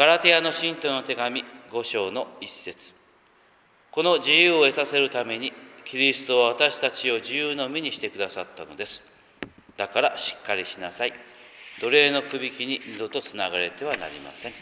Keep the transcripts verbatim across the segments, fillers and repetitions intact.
ガラテヤの信徒の手紙ご章の一節。この自由を得させるために、キリストは私たちを自由の身にしてくださったのです。だからしっかりしなさい。奴隷のくびきに二度とつながれてはなりません。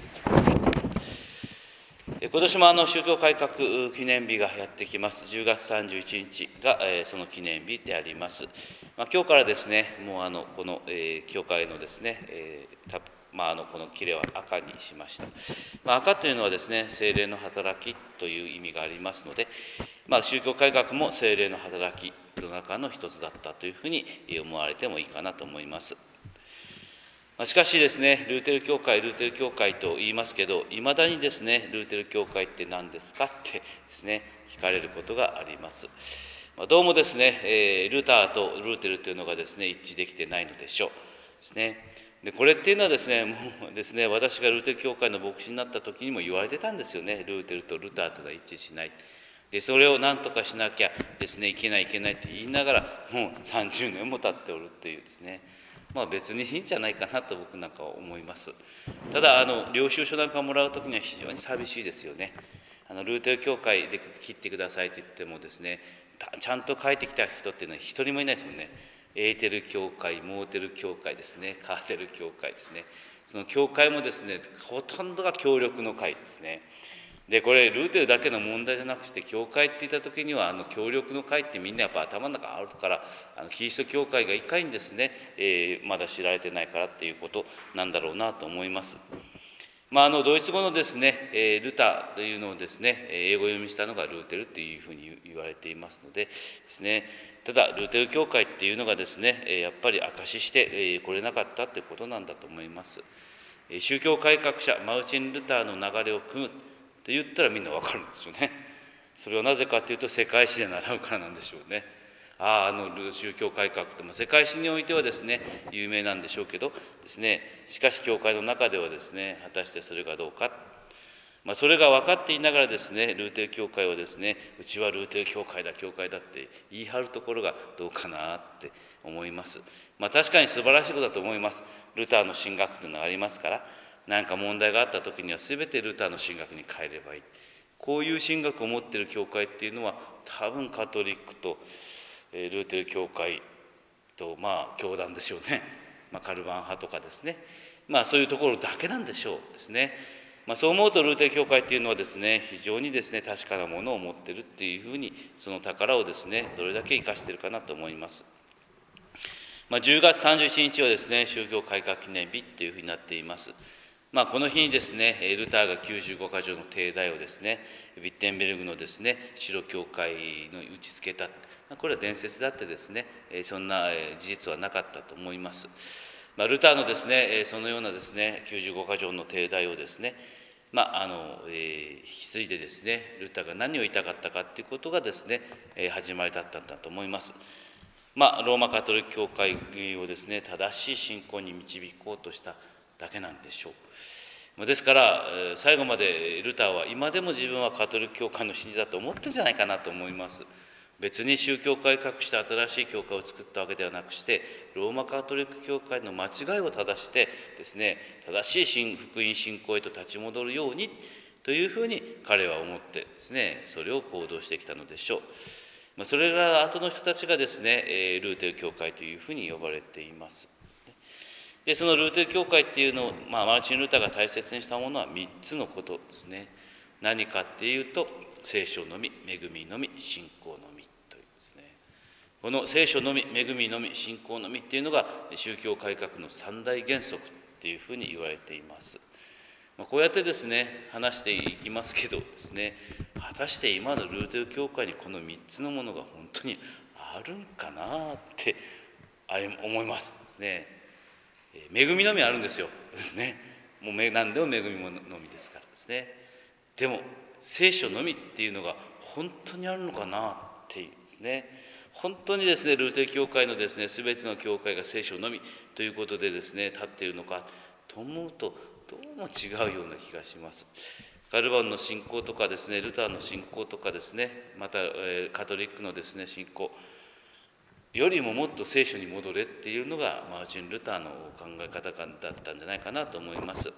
今年もあの宗教改革記念日がやってきます。じゅうがつさんじゅういちにちが、えー、その記念日であります。まあ、今日からですね、もうあのこの、えー、教会のですね、えーたまあ、あのこの切れは赤にしました。まあ、赤というのはですね、聖霊の働きという意味がありますので、まあ、宗教改革も聖霊の働きの中の一つだったというふうに思われてもいいかなと思います。しかしですね、ルーテル教会、ルーテル教会と言いますけど、いまだにですね、ルーテル教会って何ですかってですね、聞かれることがあります。どうもですね、ルターとルーテルというのがですね、一致できてないのでしょうですね。でこれっていうのはですね、もうですね、私がルーテル教会の牧師になった時にも言われてたんですよね。ルーテルとルターとが一致しない。でそれを何とかしなきゃですね、いけないいけないって言いながら、もうさんじゅうねんも経っておるっていうですね、まあ別にいいんじゃないかなと僕なんかは思います。ただあの領収書なんかもらう時には非常に寂しいですよね。あのルーテル教会で切ってくださいと言ってもですね、ちゃんと帰ってきた人っていうのは一人もいないですもんね。エーテル教会、モーテル教会ですね、カーテル教会ですね。その教会もですね、ほとんどが協力の会ですね。でこれルーテルだけの問題じゃなくして、教会って言った時にはあの協力の会ってみんなやっぱ頭の中あるから、あのキリスト教会がいかにですね、えー、まだ知られてないからっていうことなんだろうなと思います。まあ、あのドイツ語のですね、えー、ルターというのをですね、英語読みしたのがルーテルというふうに言われていますのでですね、ただルーテル教会っていうのがですね、やっぱり証ししてこれなかったということなんだと思います。宗教改革者マルチン・ルターの流れを組むと言ったらみんなわかるんですよね。それはなぜかというと、世界史で習うからなんでしょうね。ああ、あの宗教改革って、まあ、世界史においてはですね有名なんでしょうけどですね、しかし教会の中ではですね、果たしてそれがどうか、まあ、それが分かっていながらですね、ルーテル教会はですね、うちはルーテル教会だ教会だって言い張るところがどうかなって思います。まあ、確かに素晴らしいことだと思います。ルターの神学というのがありますから、何か問題があった時には全てルターの神学に変えればいい。こういう神学を持っている教会っていうのは多分カトリックとルーテル教会とまあ教団でしょうね。まあ、カルバン派とかですね、まあそういうところだけなんでしょうですね。まあ、そう思うとルーテル教会っていうのはですね、非常にですね確かなものを持っているっていうふうに、その宝をですねどれだけ生かしているかなと思います。まあ、じゅうがつさんじゅういちにちはですね、宗教改革記念日というふうになっています。まあ、この日にですね、ルターがきゅうじゅうごか条の帝題をですね、ウィッテンベルグのですね、白教会の打ちつけた。これは伝説だってですね、そんな事実はなかったと思います。まあ、ルターのですね、そのようなですね、きゅうじゅうごか条の帝題をですね、まああのえー、引き継いでですね、ルターが何を言いたかったかということがですね、始まりだったんだと思います。まあ、ローマカトリック教会をですね、正しい信仰に導こうとしただけなんでしょう。ですから最後までルターは今でも自分はカトリック教会の信者だと思ってるんじゃないかなと思います。別に宗教改革して新しい教会を作ったわけではなくして、ローマカトリック教会の間違いを正してですね、正しい福音信仰へと立ち戻るようにというふうに彼は思ってですね、それを行動してきたのでしょう。それが後の人たちがですね、ルーテル教会というふうに呼ばれています。でそのルーテル教会っていうのを、まあ、マルチン・ルターが大切にしたものはみっつのことですね。何かっていうと、聖書のみ、恵みのみ、信仰のみというですね。この聖書のみ、恵みのみ、信仰のみっていうのが宗教改革の三大原則っていうふうに言われています。まあ、こうやってですね話していきますけどですね、果たして今のルーテル教会にこのみっつのものが本当にあるんかなって思いますですね。恵みのみあるんですよですね。もう何でも恵みのみですからですね。でも聖書のみっていうのが本当にあるのかなっていうですね。本当にですねルーテル教会のですね全ての教会が聖書のみということでですね立っているのかと思うと、どうも違うような気がします。カルバンの信仰とかですね、ルターの信仰とかですね、またカトリックのですね信仰よりももっと聖書に戻れっていうのがマーチン・ルターの考え方だったんじゃないかなと思います。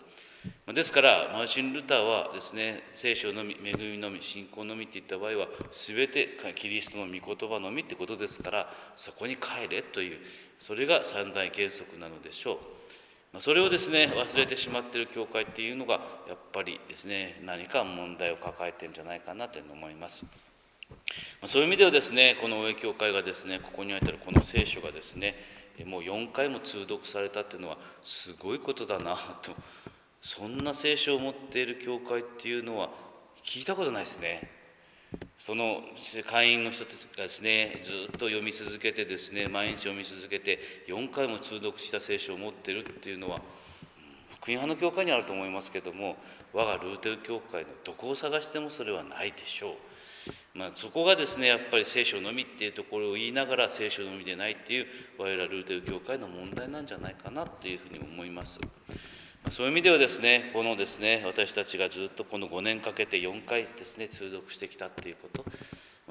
ですからマルチン・ルターはですね、聖書のみ、恵みのみ、信仰のみっていった場合は全てキリストの御言葉のみってことですから、そこに帰れという、それが三大原則なのでしょう。それをですね忘れてしまっている教会っていうのがやっぱりですね、何か問題を抱えているんじゃないかなというふうに思います。そういう意味ではですね、この大江教会がですね、ここにあたるこの聖書がですね、もうよんかいも通読されたっていうのはすごいことだなと。そんな聖書を持っている教会っていうのは聞いたことないですね。その会員の人たちがですね、ずっと読み続けてですね、毎日読み続けてよんかいも通読した聖書を持っているっていうのは、福音派の教会にあると思いますけども、我がルーテル教会のどこを探してもそれはないでしょう。まあ、そこがですね、やっぱり聖書のみっていうところを言いながら聖書のみでないっていう我々ルーテル教会の問題なんじゃないかなというふうに思います。そういう意味ではですね、このですね、私たちがずっとこのごねんかけてよんかいですね、通読してきたっていうこと、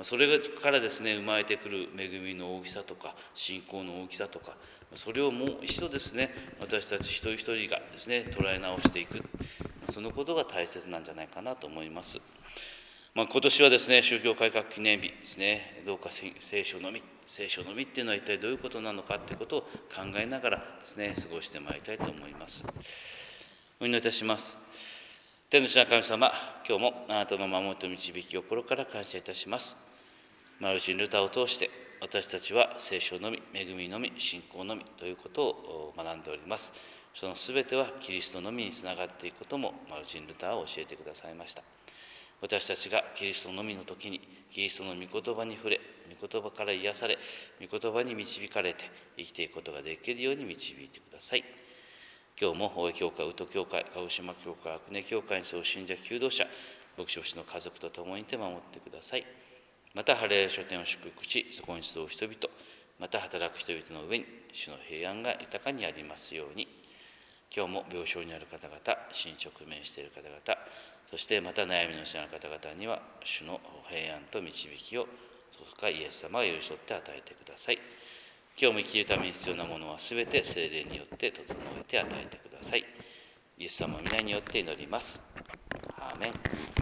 それからですね、生まれてくる恵みの大きさとか、信仰の大きさとか、それをもう一度ですね、私たち一人一人がですね、捉え直していく、そのことが大切なんじゃないかなと思います。まあ、今年はですね、宗教改革記念日ですね、どうか聖書のみ、聖書のみっていうのは一体どういうことなのかということを考えながらですね、過ごしてまいりたいと思います。お祈りいたします。天の地の神様、今日もあなたの守りと導きを心から感謝いたします。マルチン・ルターを通して、私たちは聖書のみ、恵みのみ、信仰のみということを学んでおります。そのすべてはキリストのみにつながっていくこともマルチン・ルターは教えてくださいました。私たちがキリストのみの時に、キリストの御言葉に触れ、御言葉から癒され、御言葉に導かれて生きていくことができるように導いてください。今日も大江教会、宇都教会、鹿児島教会、阿久根教会にそう信者、求道者、牧師の家族と共にいて守ってください。また、ハレルヤ書店を祝福し、そこに集う人々、また働く人々の上に、主の平安が豊かにありますように。今日も病床にある方々、死に直面している方々、そしてまた悩みの品の方々には、主の平安と導きを、そうかイエス様が寄り添って与えてください。今日も生きるために必要なものはすべて聖霊によって整えて与えてください。イエス様の皆によって祈ります。アーメン。